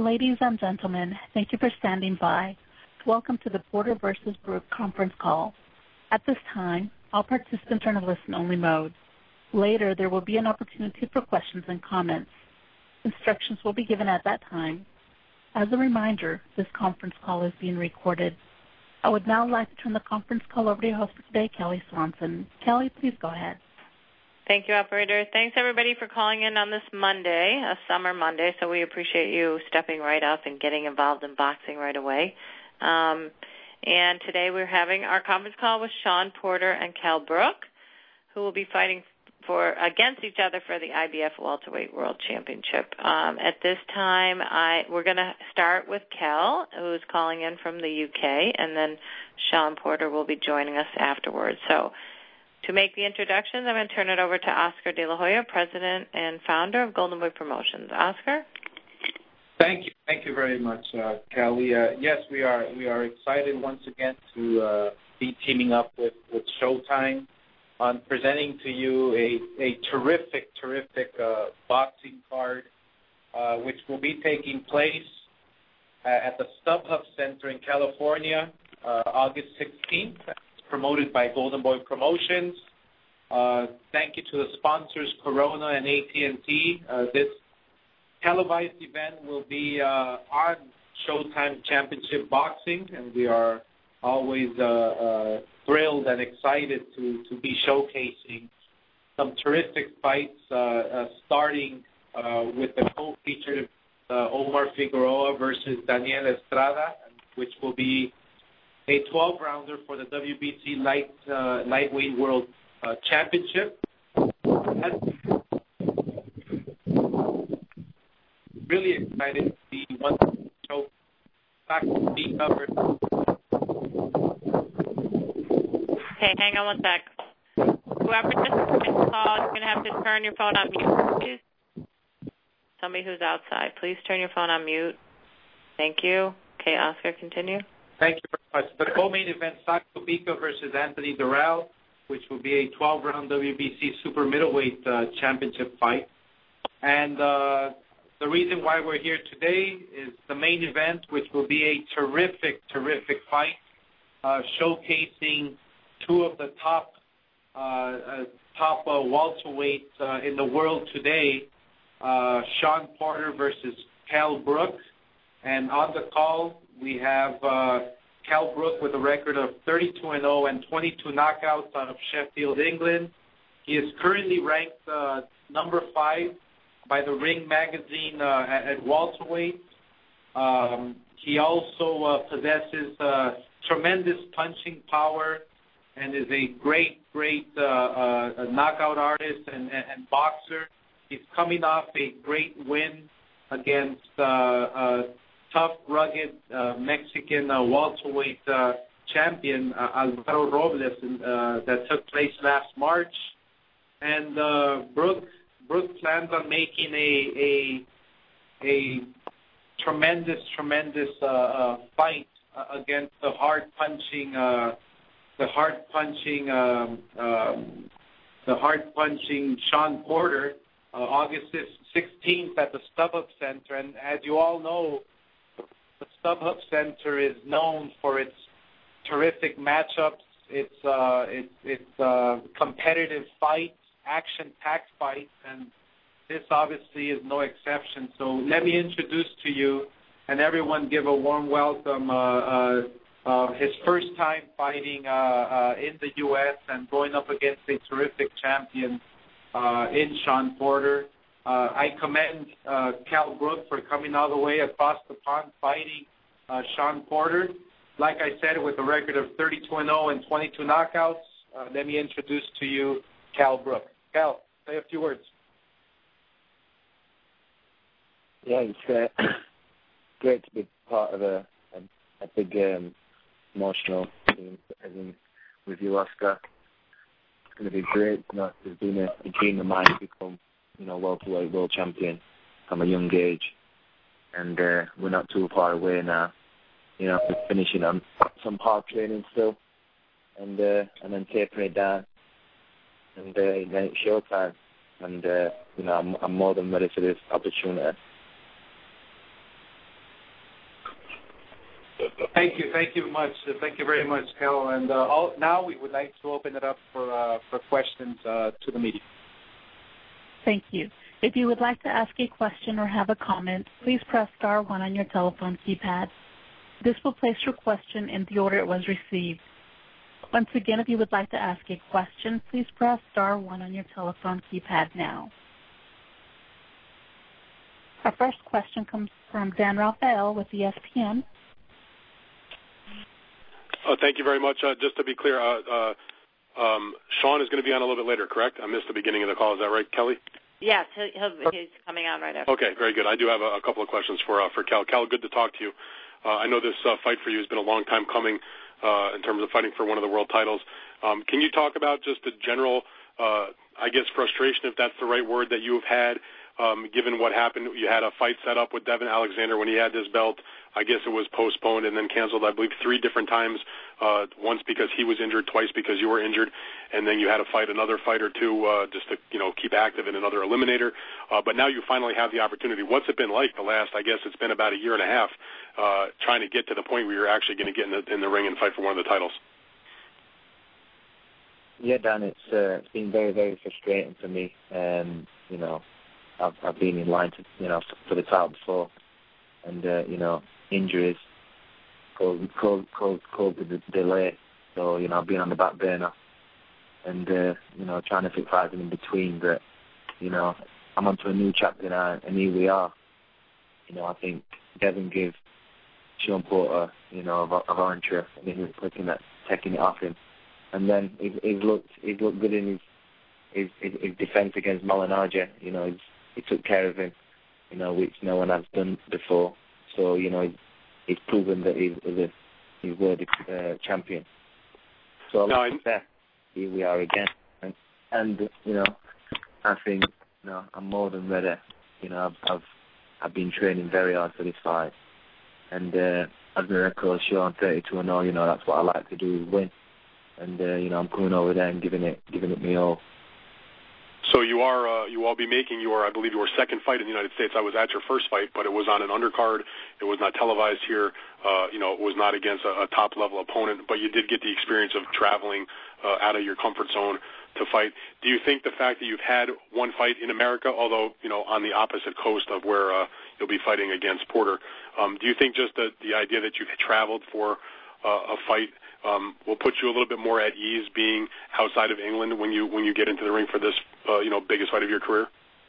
Ladies and gentlemen, thank you for standing by. Welcome to the Porter versus Brooke conference call. At this time, all participants are in a listen-only mode. Later, there will be an opportunity for questions and comments. Instructions will be given at that time. As a reminder, this conference call is being recorded. I would now like to turn the conference call over to your host for today, Kelly Swanson. Kelly, please go ahead. Thank you, operator. Thanks, everybody, for calling in on this Monday, a summer Monday, so we appreciate you stepping right up and getting involved in boxing right away. And today we're having our conference call with Shawn Porter and Kell Brook, who will be fighting against each other for the IBF Welterweight World Championship. At this time, we're going to start with Kell, who's calling in from the UK, and then Shawn Porter will be joining us afterwards. So to make the introductions, I'm going to turn it over to Oscar De La Hoya, President and Founder of Golden Boy Promotions. Oscar? Thank you. Thank you very much, Kelly. Yes, we are excited once again to be teaming up with Showtime on presenting to you a terrific boxing card, which will be taking place at the StubHub Center in California, August 16th. Promoted by Golden Boy Promotions. Thank you to the sponsors, Corona and AT&T. This televised event will be on Showtime Championship Boxing, and we are always thrilled and excited to be showcasing some terrific fights, starting with the co-featured Omar Figueroa versus Daniel Estrada, which will be a 12-rounder for the WBC Lightweight World Championship. Really excited to see one show back to be covered. Okay, hang on one sec. Whoever just joined the call, you're going to have to turn your phone on mute, please. Somebody who's outside, please turn your phone on mute. Thank you. Okay, Oscar, continue. Thank you very much. The co-main event, Sacho Pico versus Anthony Doral, which will be a 12-round WBC super middleweight championship fight. And the reason why we're here today is the main event, which will be a terrific fight, showcasing two of the top welterweights in the world today, Shawn Porter versus Kell Brook. And on the call, we have Kell Brook with a record of 32-0 and 22 knockouts out of Sheffield, England. He is currently ranked number 5 by the Ring magazine at welterweight. He also possesses tremendous punching power and is a great knockout artist and boxer. He's coming off a great win against tough, rugged Mexican welterweight champion Alvaro Robles that took place last March. And Brook plans on making a tremendous fight against the hard punching Shawn Porter, August 16th at the StubHub Center. And as you all know, the StubHub Center is known for its terrific matchups, its competitive fights, action-packed fights, and this obviously is no exception. So let me introduce to you and everyone give a warm welcome his first time fighting in the U.S. and going up against a terrific champion in Shawn Porter. I commend Kell Brook for coming all the way across the pond fighting Shawn Porter. Like I said, with a record of 32-0 and 22 knockouts, let me introduce to you Kell Brook. Kell, say a few words. Yeah, it's great to be part of a big emotional team with you, Oscar. It's going to be great. You know, it's been a dream of mine to become, welterweight world champion from a young age, and we're not too far away now. We're finishing on some hard training still, and then tapering it down, and then it's showtime. And I'm more than ready for this opportunity. Thank you much. Thank you very much, Cal. And now we would like to open it up for questions to the media. Thank you. If you would like to ask a question or have a comment, please press *1 on your telephone keypad. This will place your question in the order it was received. Once again, if you would like to ask a question, please press *1 on your telephone keypad now. Our first question comes from Dan Rafael with ESPN. Thank you very much. Just to be clear, Sean is going to be on a little bit later, correct? I missed the beginning of the call. Is that right, Kelly? Yes, he's coming on right after. Okay, very good. I do have a couple of questions for Cal. Cal, good to talk to you. I know this fight for you has been a long time coming in terms of fighting for one of the world titles. Can you talk about just the general, I guess, frustration, if that's the right word, that you have had, given what happened? You had a fight set up with Devin Alexander when he had this belt. I guess it was postponed and then canceled, I believe, 3 different times, once because he was injured, twice because you were injured, and then you had to fight another fight or two just to keep active in another eliminator. But now you finally have the opportunity. What's it been like the last, I guess it's been about a year and a half, trying to get to the point where you're actually going to get in the ring and fight for one of the titles? Yeah, Dan, it's been very, very frustrating for me. I've been in line to, for the title before, and injuries, COVID delay. So I've been on the back burner, and trying to fix fighting in between. But I'm onto a new chapter now, and here we are. I think Devin gave Sean Porter, of Orange, and he was taking it off him, and then he's looked good in his defense against Malignaggia. He took care of him, which no one has done before. So, he's proven that he's worthy champion. So, here we are again. And I think, I'm more than ready. I've been training very hard for this fight. And as my record shows, 32-0, that's what I like to do, is win. And, I'm coming over there and giving it me all. So you will be making I believe your second fight in the United States. I was at your first fight, but it was on an undercard. It was not televised here. It was not against a top-level opponent, but you did get the experience of traveling out of your comfort zone to fight. Do you think the fact that you've had one fight in America, although, on the opposite coast of where you'll be fighting against Porter, do you think just the idea that you've traveled for a fight will put you a little bit more at ease being outside of England when you get into the ring for this biggest fight of your career?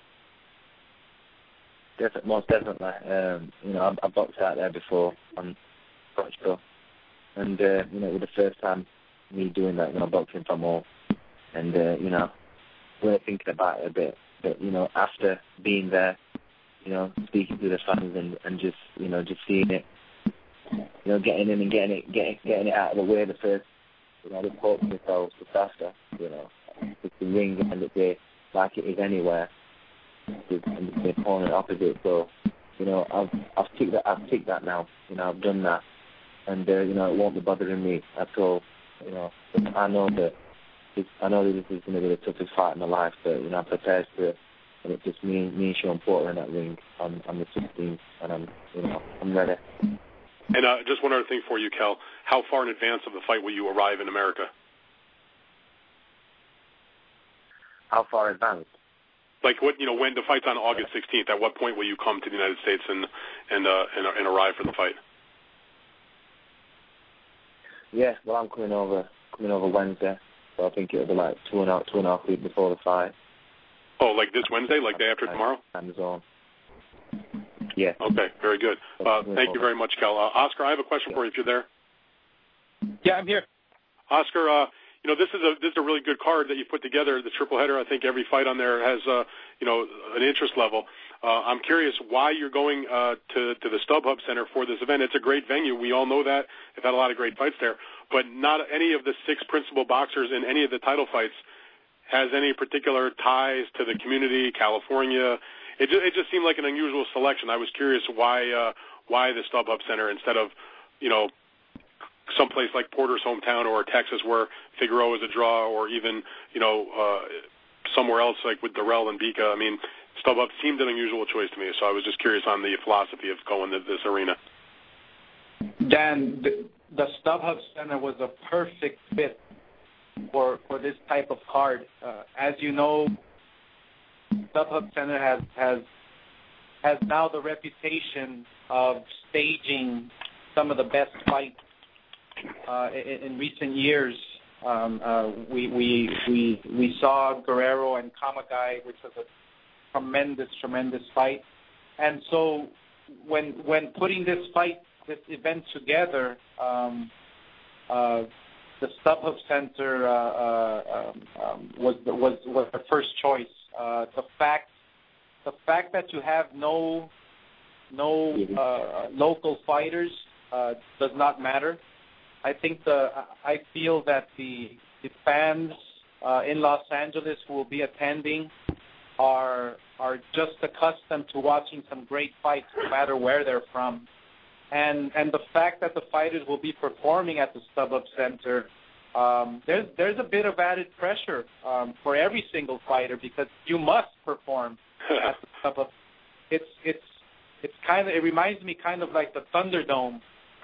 Most definitely. I boxed out there before on Portugal, and it was the first time me doing that, boxing from home, and we're thinking about it a bit. But after being there, speaking to the fans and just seeing it. Getting in and getting it out of the way the first, the poke themselves just after, it's the ring and the day like it is anywhere, and the opponent opposite. So, I've ticked that now. I've done that, and it won't be bothering me at all. I know that this is going to be the toughest fight in my life, but I'm prepared for it, and it's just me and Sean Porter in that ring on the 16th, and I'm ready. And just one other thing for you, Kel. How far in advance of the fight will you arrive in America? How far advanced? Like when the fight's on August 16th, at what point will you come to the United States and arrive for the fight? Yeah, well, I'm coming over Wednesday, so I think it'll be like two and a half weeks before the fight. Oh, like this Wednesday, like day after tomorrow? Time zone. Yeah. Okay, very good. Thank you very much, Kel. Oscar, I have a question for you if you're there. Yeah, I'm here. Oscar, this is a really good card that you put together, the triple header. I think every fight on there has an interest level. I'm curious why you're going to the StubHub Center for this event. It's a great venue. We all know that. They've had a lot of great fights there. But not any of the 6 principal boxers in any of the title fights has any particular ties to the community, California. It just seemed like an unusual selection. I was curious why the StubHub Center instead of, someplace like Porter's hometown or Texas where Figueroa is a draw, or even, somewhere else like with Durrell and Bika. I mean, StubHub seemed an unusual choice to me, so I was just curious on the philosophy of going to this arena. Dan, the StubHub Center was a perfect fit for this type of card. As you know, StubHub Center has now the reputation of staging some of the best fights in recent years. We saw Guerrero and Kamagai, which was a tremendous fight. And so when putting this event together, the StubHub Center was the first choice. The fact that you have no local fighters does not matter. I feel that the fans in Los Angeles who will be attending are just accustomed to watching some great fights, no matter where they're from. And the fact that the fighters will be performing at the StubHub Center, there's a bit of added pressure for every single fighter because you must perform at the StubHub. It reminds me kind of like the Thunderdome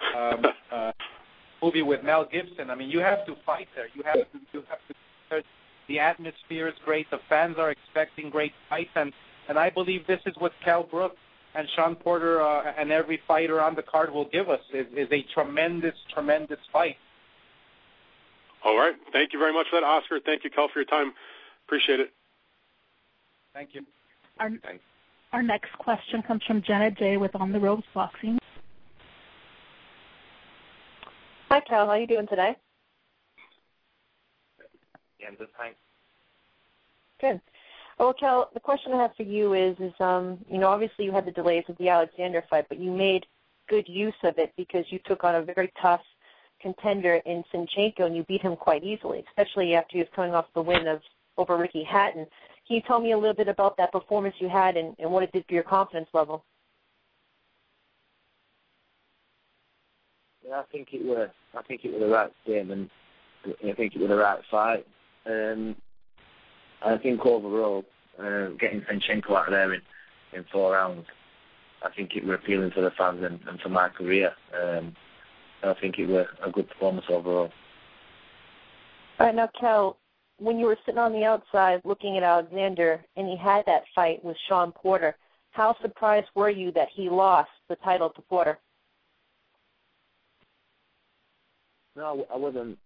movie with Mel Gibson. I mean, you have to fight there. You have to. The atmosphere is great. The fans are expecting great fights, and I believe this is what Cal Brook and Sean Porter and every fighter on the card will give us is a tremendous fight. All right. Thank you very much for that, Oscar. Thank you, Cal, for your time. Appreciate it. Thank you. Our next question comes from Jenna J. with On the Ropes Boxing. Hi, Cal. How are you doing today? Yeah, I'm good, thanks. Good. Well, Cal, the question I have for you is obviously you had the delays with the Alexander fight, but you made good use of it because you took on a very tough contender in Zinchenko and you beat him quite easily, especially after he was coming off the win over Ricky Hatton. Can you tell me a little bit about that performance you had and what it did for your confidence level? Yeah, I think it was the right game, and I think it was the right fight. I think overall, getting Zinchenko out of there in 4 rounds, I think it was appealing for the fans and for my career. I think it was a good performance overall. All right, now, Cal, when you were sitting on the outside looking at Alexander and he had that fight with Sean Porter, how surprised were you that he lost the title to Porter? No, I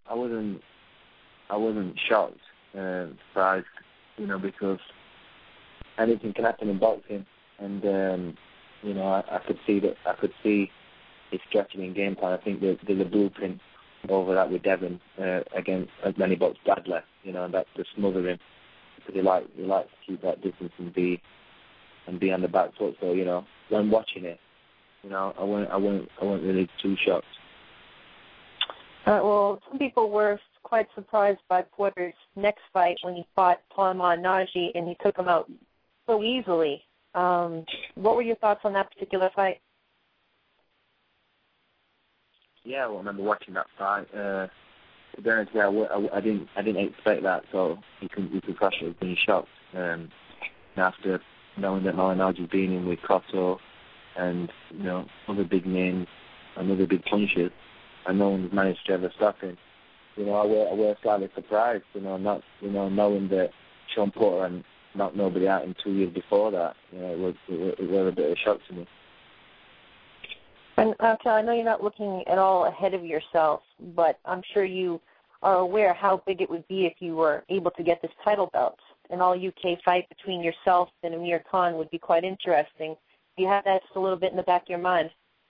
wasn't shocked, surprised, because anything can happen in boxing, and I could see his strategy and game plan. I think there's a blueprint over that with Devin against when he boxed Bradley, and that to smother him because he likes to keep that distance and be on the back foot. So when watching it, I weren't really too shocked. Well, some people were quite surprised by Porter's next fight when he fought Palman Naji and he took him out so easily. What were your thoughts on that particular fight? Yeah, well, I remember watching that fight. To be honest, I didn't expect that, so you can crush it. I was being shocked. After knowing that Palman Naji's been in with Cotto and other big names and other big punches, and no one's managed to ever stop him. I were slightly surprised, not knowing that Sean Porter and knocked nobody out in 2 years before that. It was a bit of a shock to me. And Cal, I know you're not looking at all ahead of yourself, but I'm sure you are aware how big it would be if you were able to get this title belt. An all-UK fight between yourself and Amir Khan would be quite interesting. Do you have that just a little bit in the back of your mind?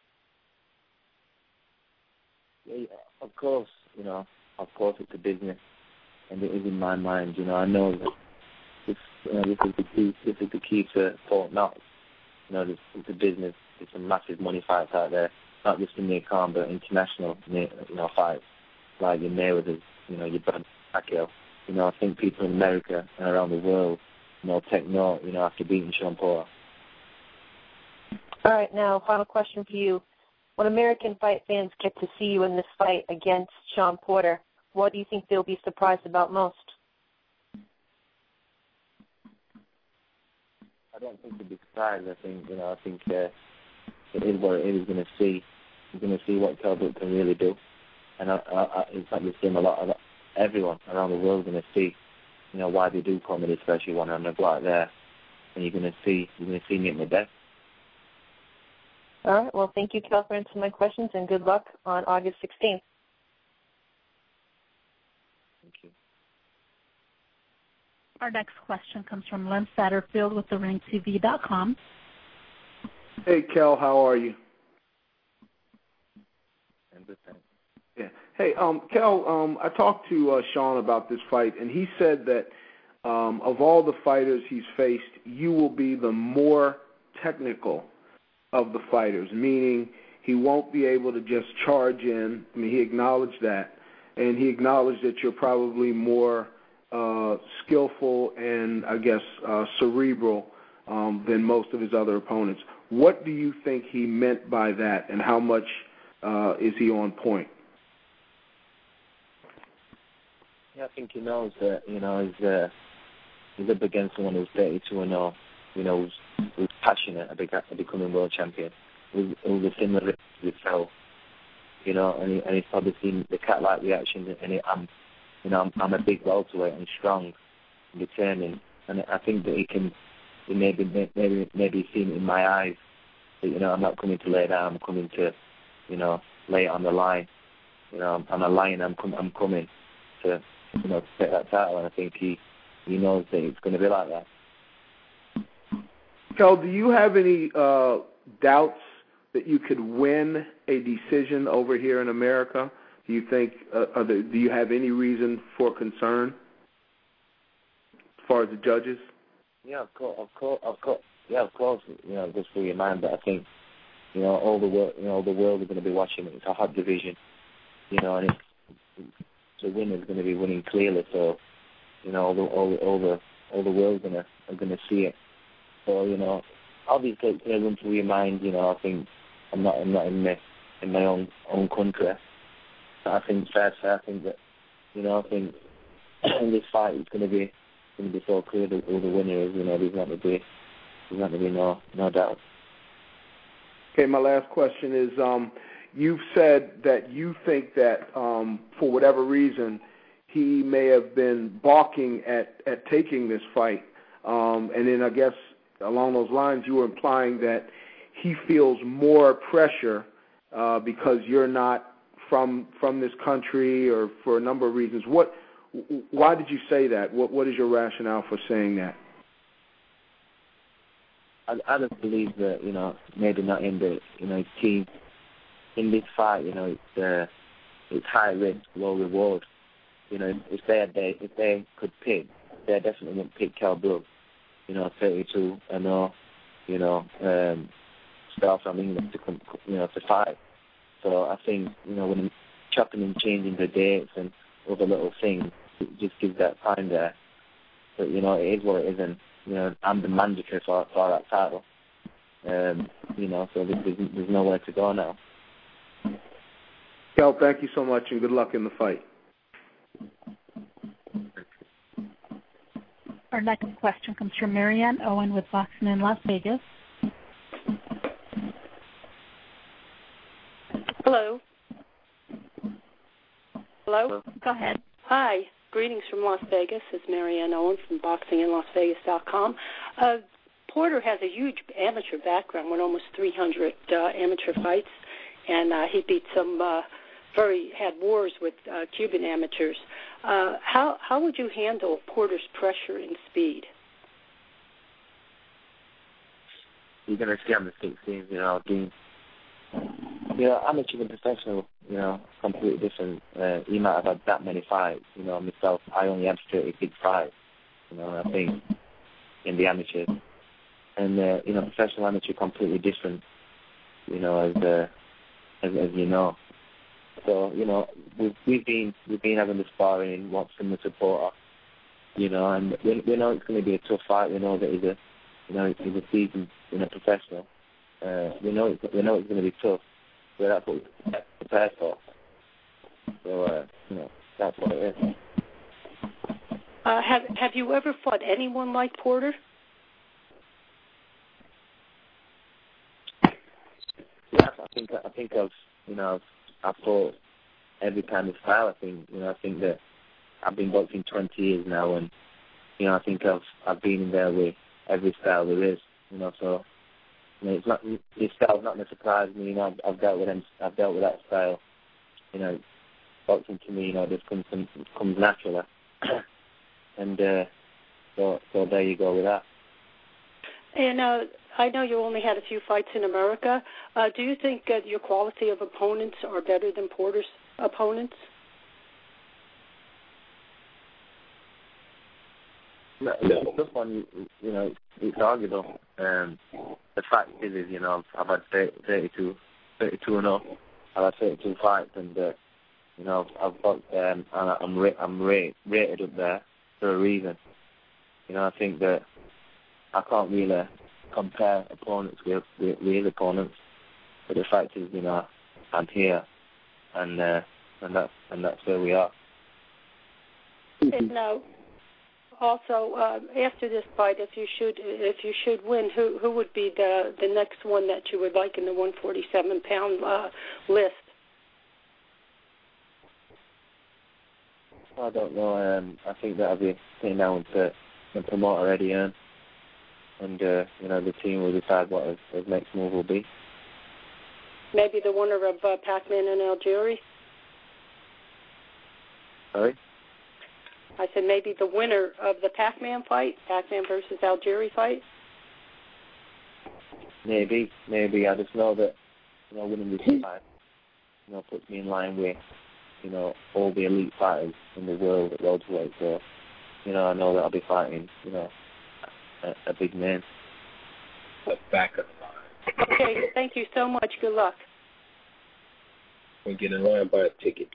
Yeah, of course, it's a business, and it is in my mind. I know that this is the key to Fort Knox. It's a business. It's a massive money fights out there, not just in Khan, but international, fights like your Mayweather, your Brad Pacquiao. I think people in America and around the world, take note, after beating Sean Porter. All right, now final question for you. When American fight fans get to see you in this fight against Sean Porter, what do you think they'll be surprised about most? I don't think they'll be surprised. I think it is what it is going to see. you're going to see what Kell Brook can really do. And in fact, you've seen everyone around the world going to see, why they do comedy, especially when I'm go out there, and you're going to see me at my best. All right. Well, thank you, Kell, for answering my questions, and good luck on August 16th. Thank you. Our next question comes from Len Satterfield with TheRingTV.com. Hey, Kell, how are you? I'm good, thanks. Yeah. Hey, Kell, I talked to Sean about this fight, and he said that of all the fighters he's faced, you will be the more technical of the fighters, meaning he won't be able to just charge in. I mean, he acknowledged that, and he acknowledged that you're probably more skillful and, I guess, cerebral than most of his other opponents. What do you think he meant by that, and how much is he on point? Yeah, I think he knows that, he's up against someone who's 32-0, who's passionate about becoming world champion, who's a similar risk to himself, and he's probably seen the cat-like reaction, and I'm a big welterweight and strong and determined, and I think that he maybe seen it in my eyes that, I'm not coming to lay down, I'm coming to, lay it on the line. I'm a lion, I'm coming to, take that title, and I think he knows that it's going to be like that. Kell, do you have any doubts that you could win a decision over here in America? Do you think? Do you have any reason for concern as far as the judges? Yeah, of course. Yeah, of course. It goes through your mind, but I think all the world is going to be watching it. It's a hot division, and the winner's going to be winning clearly. So, all the world's are going to see it. So, obviously it's going to run through your mind. I think I'm not in my own country. But I think fair. I think that I think in this fight it's going to be so clear who the winner is. There's not to be no doubt. Okay, my last question is, you've said that you think that for whatever reason he may have been balking at taking this fight, and then I guess along those lines you were implying that he feels more pressure because you're not from this country, or for a number of reasons. Why did you say that? What is your rationale for saying that? I just believe that maybe not in the his team in this fight. It's high risk, low reward. If they could pick, they definitely wouldn't pick Kell Brook. 32 and star from England to fight. So I think when chopping and changing the dates and other little things, it just gives that time there. But it is what it is, and I'm the mandatory for that title. So there's nowhere to go now. Kell, thank you so much, and good luck in the fight. Our next question comes from Marianne Owen with Boxing in Las Vegas. Hello. Hello? Go ahead. Hi. Greetings from Las Vegas. It's Marianne Owen from BoxingInLasVegas.com. Porter has a huge amateur background with almost 300 amateur fights, and he beat some had wars with Cuban amateurs. How would you handle Porter's pressure and speed? You're going to see on the 16th, amateur and professional, completely different. He might have had that many fights. Myself, I only had 30 big fights, I think, in the amateurs. And, professional amateur completely different, as you know. So, we've been having the sparring in what's similar to Porter, and we know it's going to be a tough fight. We know that he's a seasoned, professional. We know it's going to be tough. So that's what we're prepared for. So, that's what it is. Have you ever fought anyone like Porter? Yes, I think I've I fought every kind of style. I think that I've been boxing 20 years now, and I think I've been in there with every style there is. So it's not, this style's not going to surprise me. I've dealt with them. I've dealt with that style. Boxing to me, just comes naturally. And so there you go with that. And I know you only had a few fights in America. Do you think your quality of opponents are better than Porter's opponents? No. This one, it's arguable. The fact is, I've had 32 and 0. I've had 32 fights, and I've boxed and I'm rated up there for a reason. I think that I can't really compare opponents with real opponents, but the fact is, I'm here, and that's where we are. And also, after this fight, if you should win, who would be the next one that you would like in the 147-pound list? I don't know. I think that I'll be sitting down to the promoter Eddie Hearn, and the team will decide what his next move will be. Maybe the winner of Pac-Man and Algieri? Sorry? I said maybe the winner of the Pac-Man fight, Pac-Man versus Algieri fight? Maybe. I just know that, winning this fight, puts me in line with, all the elite fighters in the world at welterweight. So, I know that I'll be fighting, a big man. Back of the line. Okay, thank you so much. Good luck. We get in line, buy a ticket.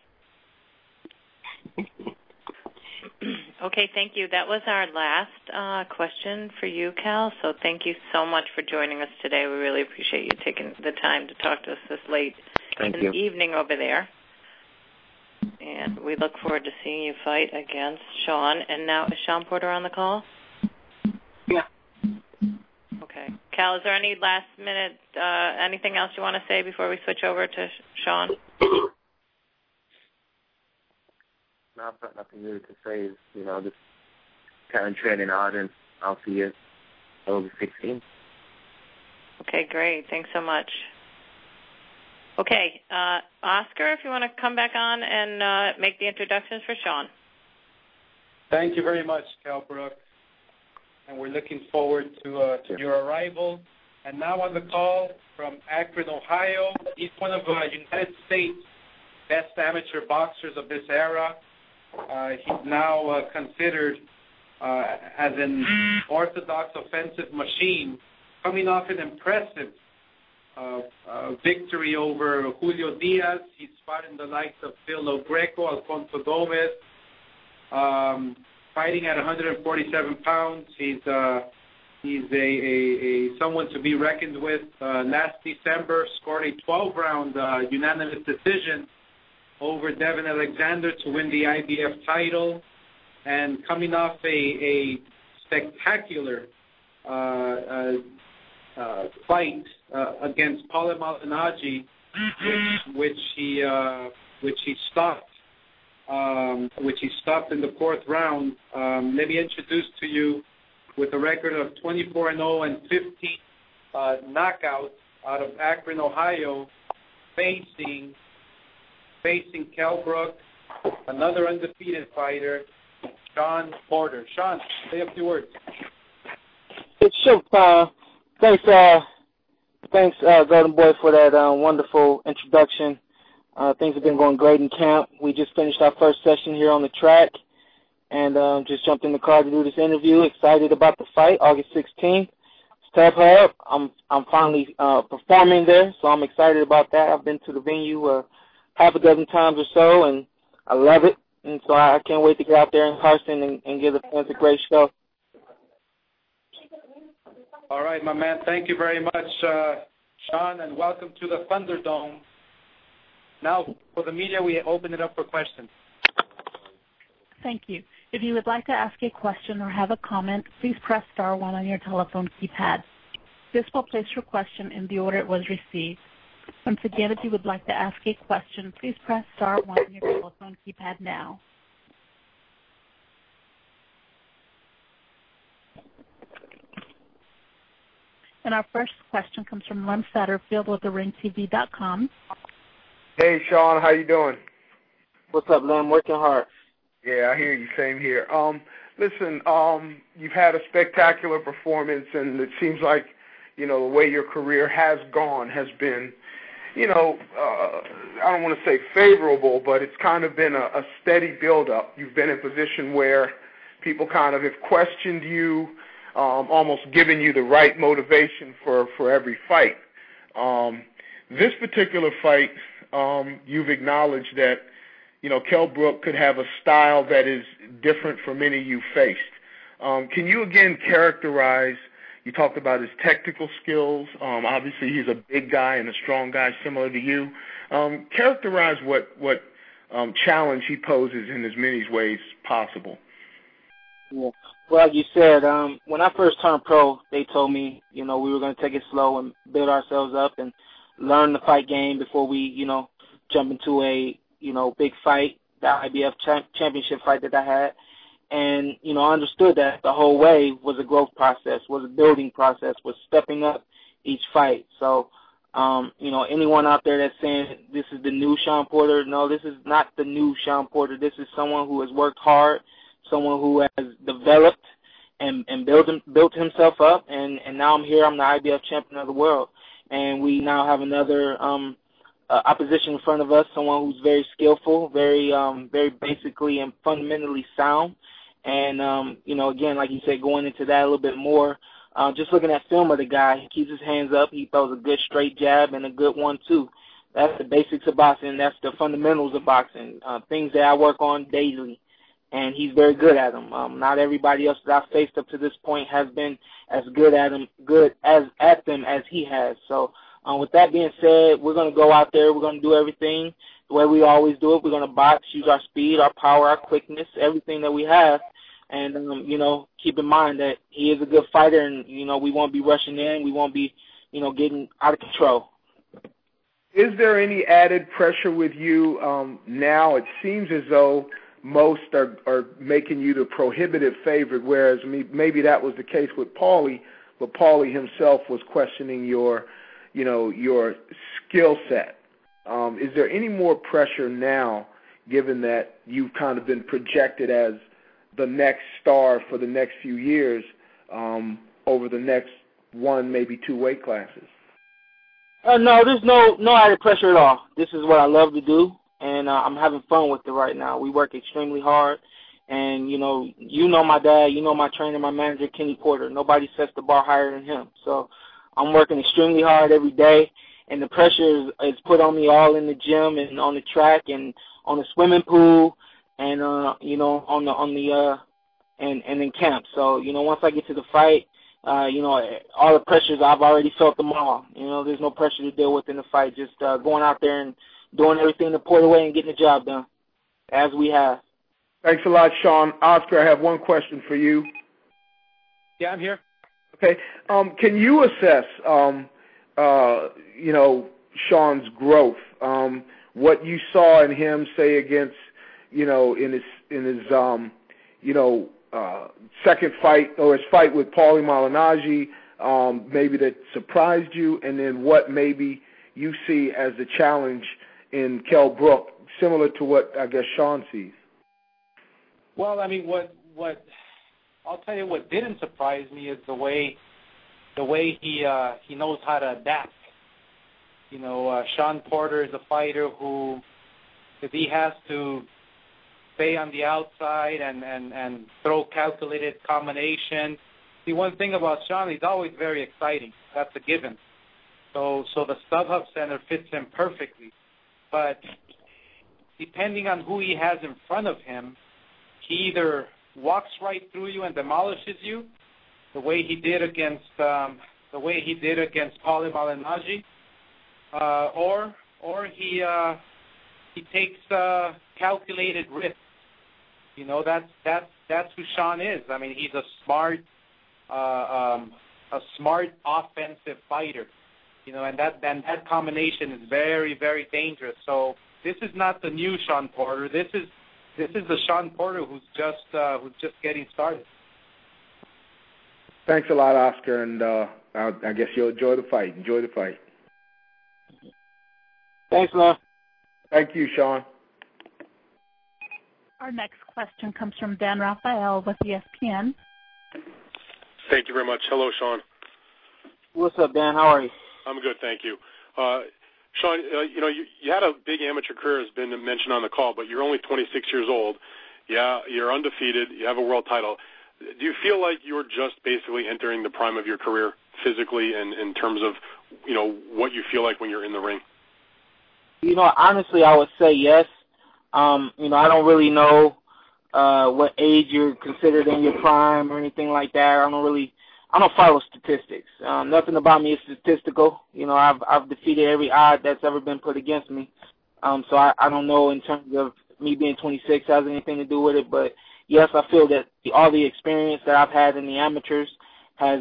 Okay, thank you. That was our last question for you, Cal. So thank you so much for joining us today. We really appreciate you taking the time to talk to us this late in the evening over there. And we look forward to seeing you fight against Sean. And now, is Sean Porter on the call? Yeah. Okay. Cal, is there any last minute, anything else you want to say before we switch over to Sean? No, I've got nothing really to say. Just kind of training hard, and I'll see you over 16. Okay, great. Thanks so much. Okay, Oscar, if you want to come back on and make the introductions for Sean. Thank you very much, Cal Brook. And we're looking forward to your arrival. And now on the call from Akron, Ohio, he's one of the United States best amateur boxers of this era. He's now considered as an orthodox offensive machine, coming off an impressive victory over Julio Diaz. He's fought in the likes of Phil Greco, Alfonso Gomez, fighting at 147 pounds. He's someone to be reckoned with. Last December, scored a 12-round unanimous decision over Devin Alexander to win the IBF title, and coming off a spectacular fight against Paulo Maldonado, which he stopped in the fourth round. Let me introduce to you, with a record of 24-0 and 15 knockouts out of Akron, Ohio, facing Cal Brook, another undefeated fighter, Sean Porter. Sean, say a few words. Sure. Thanks, Golden Boy, for that wonderful introduction. Things have been going great in camp. We just finished our first session here on the track, and just jumped in the car to do this interview. Excited about the fight, August 16th. Step Hub. I'm finally performing there, so I'm excited about that. I've been to the venue half a dozen times or so, and I love it. And so I can't wait to get out there in person and give the fans a great show. All right, my man. Thank you very much, Sean, and welcome to the Thunderdome. Now, for the media, we open it up for questions. Thank you. If you would like to ask a question or have a comment, please press *1 on your telephone keypad. This will place your question in the order it was received. Once again, if you would like to ask a question, please press star 1 on your telephone keypad now. And our first question comes from Lem Satterfield with theringtv.com. Hey, Sean, how you doing? What's up, Lem? Working hard. Yeah, I hear you. Same here. Listen, you've had a spectacular performance, and it seems like, the way your career has gone has been, I don't want to say favorable, but it's kind of been a steady build-up. You've been in a position where people kind of have questioned you, almost giving you the right motivation for every fight. This particular fight, you've acknowledged that, Kell Brook could have a style that is different from any you faced. Can you again characterize, you talked about his technical skills. Obviously, he's a big guy and a strong guy similar to you. Characterize what challenge he poses in as many ways possible. Yeah. Well, like you said, when I first turned pro, they told me, we were going to take it slow and build ourselves up and learn the fight game before we, jump into a, big fight, the IBF championship fight that I had. And, I understood that the whole way was a growth process, was a building process, was stepping up each fight. So, anyone out there that's saying this is the new Shawn Porter, no, this is not the new Shawn Porter. This is someone who has worked hard, someone who has developed and built himself up, and now I'm here. I'm the IBF champion of the world. And we now have another opposition in front of us, someone who's very skillful, very basically and fundamentally sound. And, again, like you said, going into that a little bit more, just looking at film of the guy, he keeps his hands up. He throws a good straight jab and a good 1-2. That's the basics of boxing. That's the fundamentals of boxing, things that I work on daily. And he's very good at them. Not everybody else that I've faced up to this point has been as good at them as he has. So, with that being said, we're going to go out there. We're going to do everything the way we always do it. We're going to box, use our speed, our power, our quickness, everything that we have. And, keep in mind that he is a good fighter, and, we won't be rushing in. We won't be, getting out of control. Is there any added pressure with you now? It seems as though most are making you the prohibitive favorite, whereas maybe that was the case with Paulie, but Paulie himself was questioning your skill set. Is there any more pressure now, given that you've kind of been projected as the next star for the next few years over the next 1, maybe 2 weight classes? No, there's no added pressure at all. This is what I love to do, and I'm having fun with it right now. We work extremely hard, and, you know my dad, my trainer, my manager, Kenny Porter. Nobody sets the bar higher than him. So I'm working extremely hard every day, and the pressure is put on me all in the gym and on the track and on the swimming pool and, and in camp. So, once I get to the fight, all the pressures, I've already felt them all. There's no pressure to deal with in the fight, just going out there and doing everything the Porter way and getting the job done, as we have. Thanks a lot, Sean. Oscar, I have one question for you. Yeah, I'm here. Okay. Can you assess, Sean's growth? What you saw in him, say, against, in his second fight or his fight with Paulie Malignaggi, maybe that surprised you, and then what maybe you see as the challenge in Kell Brook, similar to what I guess Sean sees? Well, what I'll tell you, what didn't surprise me is the way he knows how to adapt. Shawn Porter is a fighter who, if he has to stay on the outside and throw calculated combinations. See, one thing about Shawn, he's always very exciting. That's a given. So the StubHub Center fits him perfectly. But depending on who he has in front of him, he either walks right through you and demolishes you, the way he did against Paulie Malignaggi, or he takes calculated risks. That's who Shawn is. He's a smart offensive fighter. and that combination is very, very dangerous. So this is not the new Shawn Porter. This is the Shawn Porter who's just getting started. Thanks a lot, Oscar, and I guess you'll enjoy the fight. Enjoy the fight. Thanks, man. Thank you, Shawn. Our next question comes from Dan Rafael with ESPN. Thank you very much. Hello, Shawn. What's up, Dan? How are you? I'm good, thank you. Shawn, you had a big amateur career, has been mentioned on the call, but you're only 26 years old. Yeah, you're undefeated. You have a world title. Do you feel like you're just basically entering the prime of your career physically and in terms of, what you feel like when you're in the ring? Honestly, I would say yes. I don't really know what age you're considered in your prime or anything like that. I don't follow statistics. Nothing about me is statistical. I've defeated every odd that's ever been put against me. So I don't know in terms of me being 26 has anything to do with it. But yes, I feel that all the experience that I've had in the amateurs has,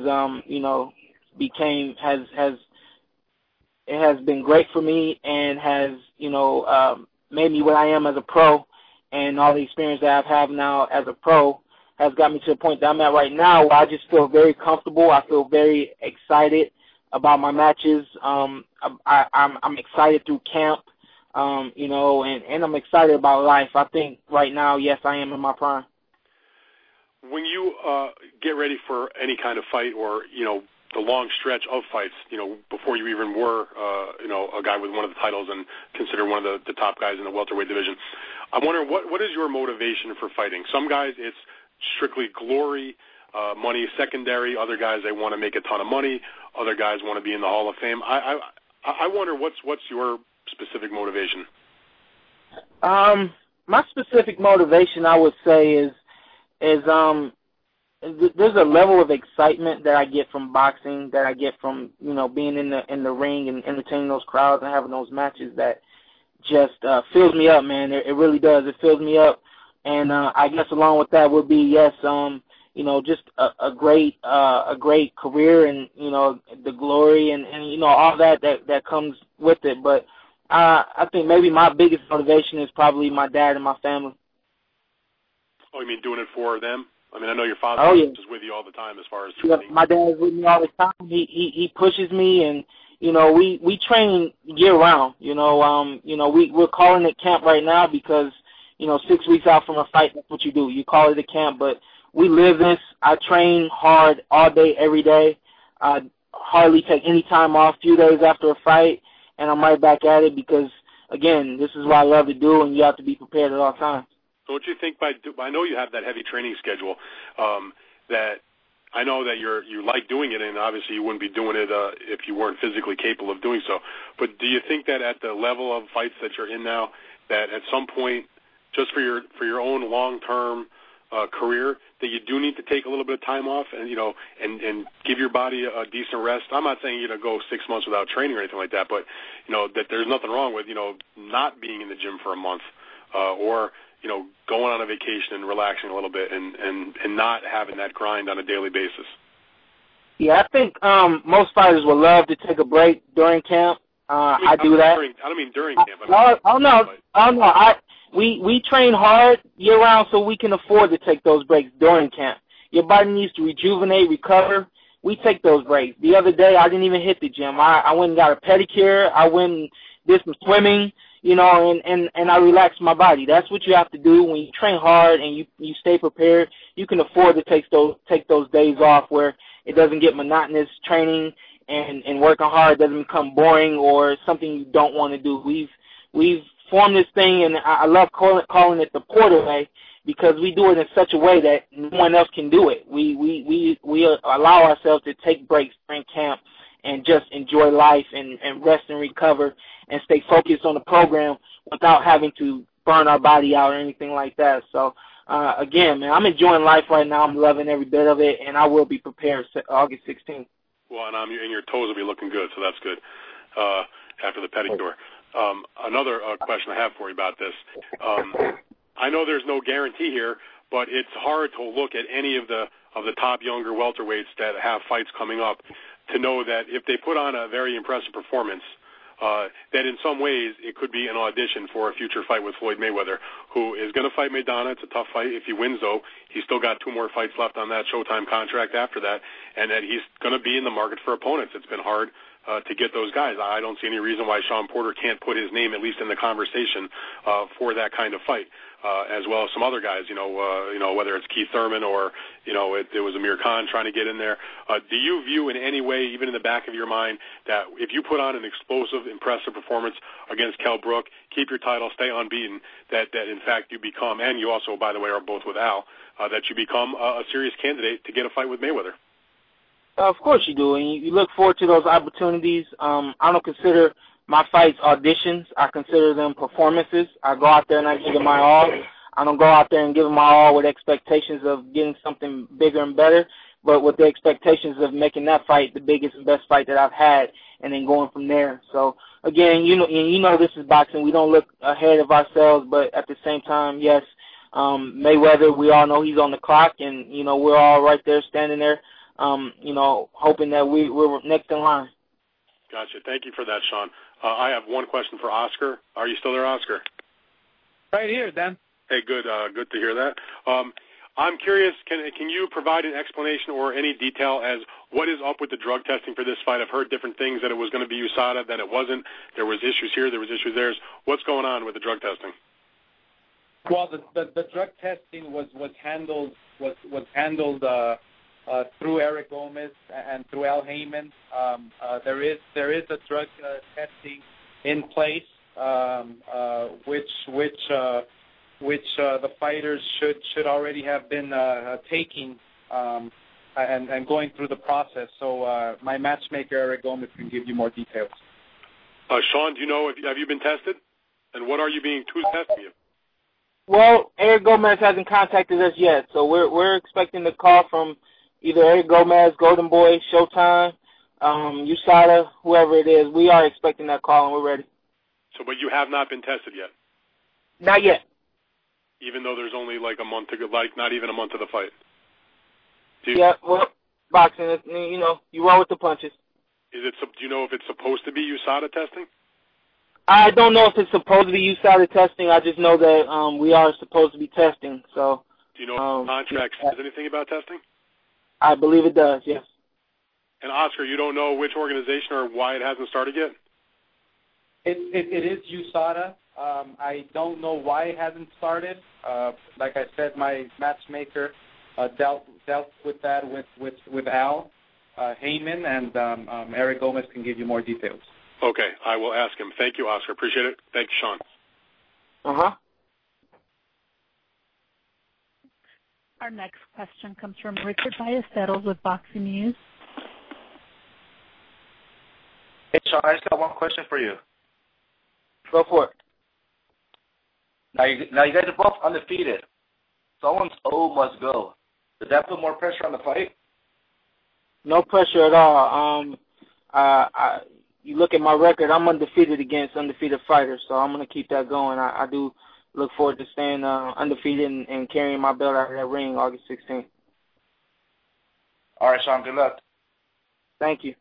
it has been great for me and has, made me what I am as a pro, and all the experience that I have now as a pro has got me to the point that I'm at right now where I just feel very comfortable. I feel very excited about my matches. I'm excited through camp, and I'm excited about life. I think right now, yes, I am in my prime. When you get ready for any kind of fight or, the long stretch of fights, before you even were, a guy with one of the titles and considered one of the top guys in the welterweight division, I'm wondering what is your motivation for fighting? Some guys, it's strictly glory, money is secondary. Other guys, they want to make a ton of money. Other guys want to be in the Hall of Fame. I wonder what's your specific motivation? My specific motivation, I would say, is there's a level of excitement that I get from boxing, that I get from being in the ring and entertaining those crowds and having those matches that just fills me up, man. It really does. It fills me up, and I guess along with that would be just a great career and the glory and all that comes with it. But I think maybe my biggest motivation is probably my dad and my family. Oh, you mean doing it for them? I mean, I know your father is with you all the time as far as training. Yeah, my dad is with me all the time. He pushes me, and we train year round. We're calling it camp right now because 6 weeks out from a fight, that's what you do. You call it a camp, but we live this. I train hard all day, every day. I hardly take any time off. A few days after a fight, and I'm right back at it because, again, this is what I love to do, and you have to be prepared at all times. So what you think I know you have that heavy training schedule, that I know that you like doing it, and obviously you wouldn't be doing it if you weren't physically capable of doing so. But do you think that at the level of fights that you're in now, that at some point, just for your own long-term career, that you do need to take a little bit of time off and and give your body a decent rest? I'm not saying go 6 months without training or anything like that, but that there's nothing wrong with not being in the gym for a month or going on a vacation and relaxing a little bit and not having that grind on a daily basis. Yeah, I think most fighters would love to take a break during camp. I do that. I don't mean during camp. No. We train hard year round so we can afford to take those breaks during camp. Your body needs to rejuvenate, recover. We take those breaks. The other day, I didn't even hit the gym. I went and got a pedicure. I went and did some swimming. And I relax my body. That's what you have to do when you train hard and you stay prepared. You can afford to take those days off where it doesn't get monotonous. Training and working hard doesn't become boring or something you don't want to do. We've formed this thing, and I love calling it the Porter way because we do it in such a way that no one else can do it. We allow ourselves to take breaks during camp and just enjoy life and rest and recover and stay focused on the program without having to burn our body out or anything like that. So, again, man, I'm enjoying life right now. I'm loving every bit of it, and I will be prepared August 16th. Well, and your toes will be looking good, so that's good after the pedicure. Another question I have for you about this. I know there's no guarantee here, but it's hard to look at any of the top younger welterweights that have fights coming up to know that if they put on a very impressive performance, that in some ways it could be an audition for a future fight with Floyd Mayweather, who is going to fight Maidana. It's a tough fight. If he wins, though, he's still got 2 more fights left on that Showtime contract after that, and that he's going to be in the market for opponents. It's been hard to get those guys. I don't see any reason why Shawn Porter can't put his name at least in the conversation for that kind of fight, as well as some other guys. Whether it's Keith Thurman or it was Amir Khan trying to get in there. Do you view in any way, even in the back of your mind, that if you put on an explosive, impressive performance against Kell Brook, keep your title, stay unbeaten, that in fact you become, and you also, by the way, are both with Al, that you become a serious candidate to get a fight with Mayweather? Of course you do, and you look forward to those opportunities. I don't consider my fights auditions. I consider them performances. I go out there and I give it my all. I don't go out there and give it my all with expectations of getting something bigger and better, but with the expectations of making that fight the biggest and best fight that I've had, and then going from there. So, again, you know this is boxing. We don't look ahead of ourselves, but at the same time, yes, Mayweather, we all know he's on the clock, and, we're all right there standing there, hoping that we're next in line. Gotcha. Thank you for that, Shawn. I have one question for Oscar. Are you still there, Oscar? Right here, Dan. Hey, good. Good to hear that. I'm curious, can you provide an explanation or any detail as what is up with the drug testing for this fight? I've heard different things, that it was going to be USADA, then it wasn't. There was issues here, there was issues there. What's going on with the drug testing? Well, the drug testing was handled through Eric Gomez and through Al Heyman. There is a drug testing in place, which the fighters should already have been taking and going through the process. So my matchmaker Eric Gomez can give you more details. Shawn, do you know, have you been tested? And what are you who's testing you? Well, Eric Gomez hasn't contacted us yet, so we're expecting the call from either Eric Gomez, Golden Boy, Showtime, USADA, whoever it is. We are expecting that call, and we're ready. So, but you have not been tested yet? Not yet. Even though there's only like a month to go, not even a month of the fight? Yeah, well, boxing, you roll with the punches. Do you know if it's supposed to be USADA testing? I don't know if it's supposed to be USADA testing. I just know that we are supposed to be testing. So. Do you know if the contract says anything about testing? I believe it does, yes. And Oscar, you don't know which organization or why it hasn't started yet? It is USADA. I don't know why it hasn't started. Like I said, my matchmaker dealt with that with Al Heyman, and Eric Gomez can give you more details. Okay, I will ask him. Thank you, Oscar. Appreciate it. Thank you, Shawn. Uh-huh. Our next question comes from Richard Ballesteros with Boxing News. Hey, Shawn, I just got one question for you. Go for it. Now you guys are both undefeated. Someone's O must go. Does that put more pressure on the fight? No pressure at all. You look at my record, I'm undefeated against undefeated fighters, so I'm going to keep that going. I do look forward to staying undefeated and carrying my belt out of that ring August 16th. All right, Shawn, good luck. Thank you.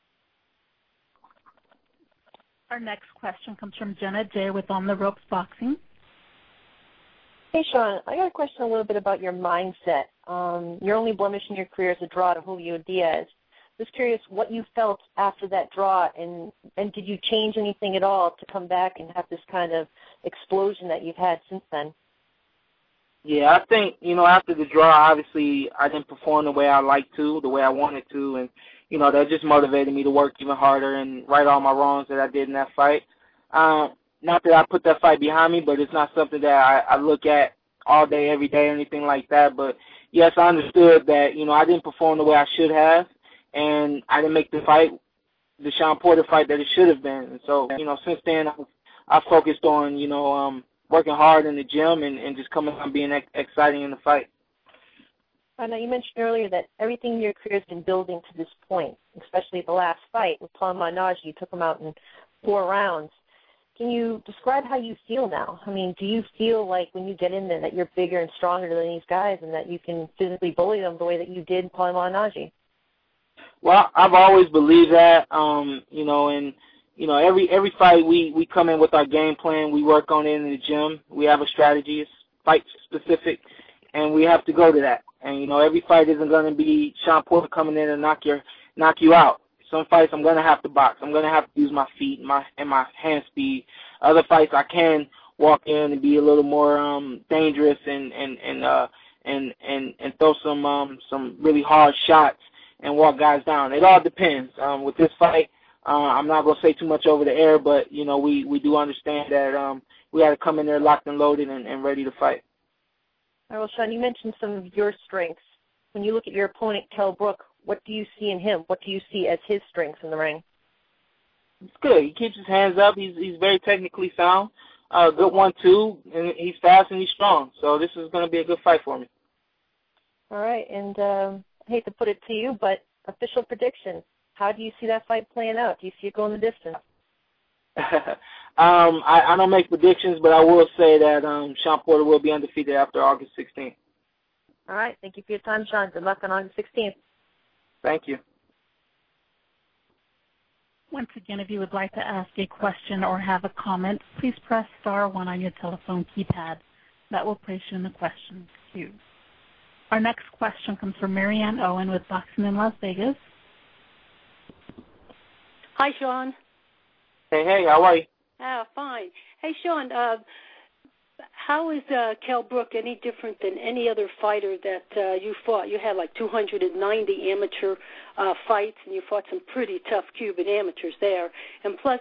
Our next question comes from Jenna J. with On the Ropes Boxing. Hey, Shawn, I got a question a little bit about your mindset. Your only blemish in your career is a draw to Julio Diaz. Just curious what you felt after that draw, and did you change anything at all to come back and have this kind of explosion that you've had since then? Yeah, I think, after the draw, obviously I didn't perform the way I liked to, the way I wanted to, and, that just motivated me to work even harder and right all my wrongs that I did in that fight. Not that I put that fight behind me, but it's not something that I look at all day, every day, or anything like that. But, yes, I understood that, I didn't perform the way I should have, and I didn't make the fight, the Shawn Porter fight that it should have been. And so, since then I focused on, working hard in the gym and just coming out and being exciting in the fight. I know you mentioned earlier that everything in your career has been building to this point, especially the last fight with Paul Malignaggi. You took him out in 4 rounds. Can you describe how you feel now? I mean, do you feel like when you get in there that you're bigger and stronger than these guys and that you can physically bully them the way that you did Paul Malignaggi? Well, I've always believed that, you know, and, you know, every fight we come in with our game plan. We work on it in the gym. We have a strategy. It's fight specific, and we have to go to that. And, you know, every fight isn't going to be Shawn Porter coming in and knock you out. Some fights I'm going to have to box. I'm going to have to use my feet and my hand speed. Other fights I can walk in and be a little more dangerous and throw some really hard shots and walk guys down. It all depends. With this fight, I'm not going to say too much over the air, but, you know, we do understand that we got to come in there locked and loaded and ready to fight. All right, well, Shawn, you mentioned some of your strengths. When you look at your opponent, Kell Brook, what do you see in him? What do you see as his strengths in the ring? It's good. He keeps his hands up. He's very technically sound. Good 1-2, and he's fast and he's strong. So this is going to be a good fight for me. All right, and I hate to put it to you, but official prediction. How do you see that fight playing out? Do you see it going the distance? I don't make predictions, but I will say that Shawn Porter will be undefeated after August 16th. All right, thank you for your time, Shawn. Good luck on August 16th. Thank you. Once again, if you would like to ask a question or have a comment, please press *1 on your telephone keypad. That will place you in the question queue. Our next question comes from Marianne Owen with Boxing in Las Vegas. Hi, Shawn. Hey, how are you? Fine. Hey, Shawn, how is Kell Brook any different than any other fighter that you fought? You had like 290 amateur fights, and you fought some pretty tough Cuban amateurs there. And plus,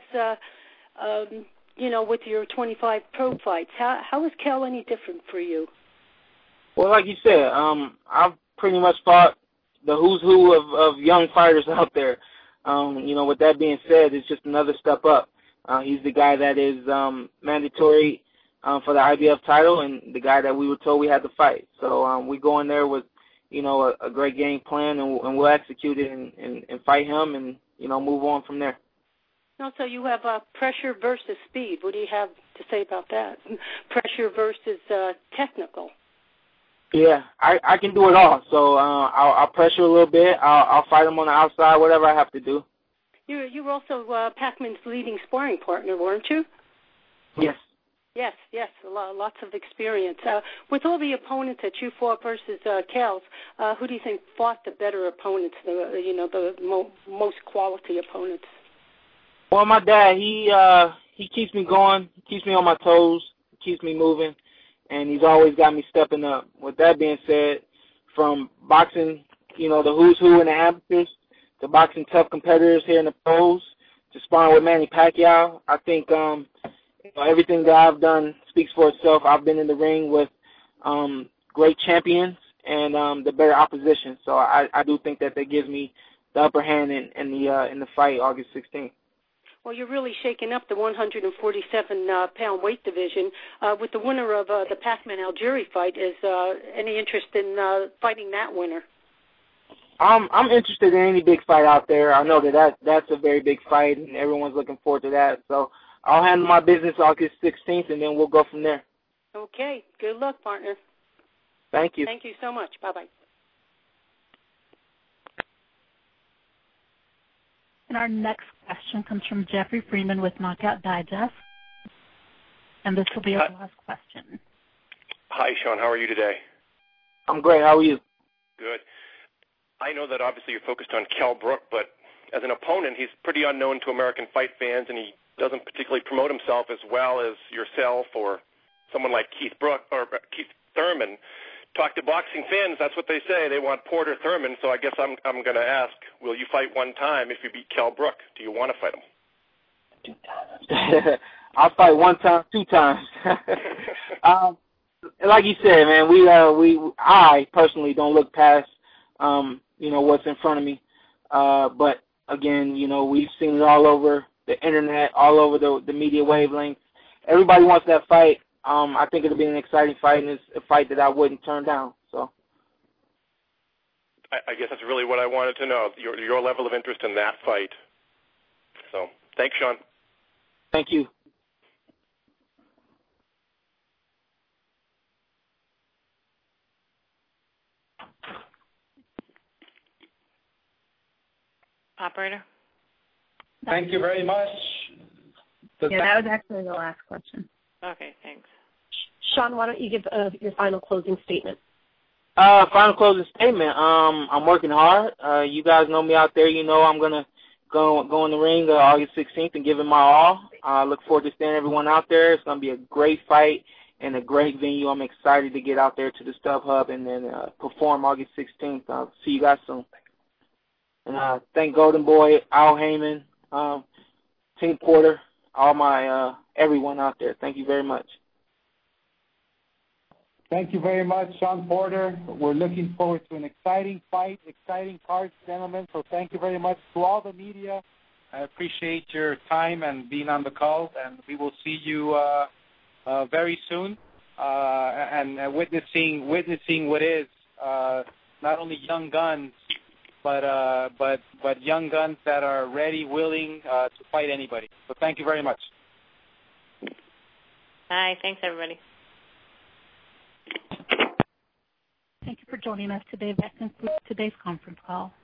you know, with your 25 pro fights, how is Kell any different for you? Well, like you said, I've pretty much fought the who's who of young fighters out there. You know, with that being said, it's just another step up. He's the guy that is mandatory for the IBF title and the guy that we were told we had to fight. So we go in there with, you know, a great game plan, and we'll execute it and fight him and, you know, move on from there. Also, you have pressure versus speed. What do you have to say about that? Pressure versus technical. Yeah, I can do it all. So I'll pressure a little bit. I'll fight him on the outside, whatever I have to do. You were also Pacman's leading sparring partner, weren't you? Yes. Yes, lots of experience. With all the opponents that you fought versus Kell's, who do you think fought the better opponents, the most quality opponents? Well, my dad, he keeps me going. He keeps me on my toes. He keeps me moving. And he's always got me stepping up. With that being said, from boxing, you know, the who's who in the amateurs, to boxing tough competitors here in the pros, to sparring with Manny Pacquiao, I think you know, everything that I've done speaks for itself. I've been in the ring with great champions and the better opposition. So I do think that gives me the upper hand in the fight August 16th. Well, you're really shaking up the 147-pound weight division. With the winner of the Pacman-Algieri fight, is any interest in fighting that winner? I'm interested in any big fight out there. I know that's a very big fight, and everyone's looking forward to that. So I'll handle my business August 16th, and then we'll go from there. Okay. Good luck, partner. Thank you. Thank you so much. Bye-bye. And our next question comes from Jeffrey Freeman with Knockout Digest. And this will be our last question. Hi, Shawn. How are you today? I'm great. How are you? Good. I know that obviously you're focused on Kell Brook, but as an opponent, he's pretty unknown to American fight fans, and he doesn't particularly promote himself as well as yourself or someone like Keith Thurman. Talk to boxing fans, that's what they say. They want Porter Thurman, so I guess I'm going to ask, will you fight one time if you beat Kell Brook? Do you want to fight him? 2 times. I'll fight 1 time, 2 times. Like you said, man, I personally don't look past, you know, what's in front of me. But again, you know, we've seen it all over the internet, all over the media wavelengths. Everybody wants that fight. I think it'll be an exciting fight, and it's a fight that I wouldn't turn down. So, I guess that's really what I wanted to know, your level of interest in that fight. So, thanks, Shawn. Thank you. Operator? Thank you very much. That was actually the last question. Okay, thanks. Sean, why don't you give your final closing statement? Final closing statement. I'm working hard. You guys know me out there. You know I'm gonna go in the ring August 16th and give it my all. I look forward to seeing everyone out there. It's gonna be a great fight and a great venue. I'm excited to get out there to the StubHub and then perform August 16th. I'll see you guys soon. And thank Golden Boy, Al Heyman, Team Porter, all my everyone out there. Thank you very much. Thank you very much, Sean Porter. We're looking forward to an exciting fight, exciting cards, gentlemen. So thank you very much to all the media. I appreciate your time and being on the call, and we will see you very soon and witnessing what is not only young guns, but young guns that are ready, willing to fight anybody. So thank you very much. Bye. Thanks, everybody. Thank you for joining us today. That concludes today's conference call.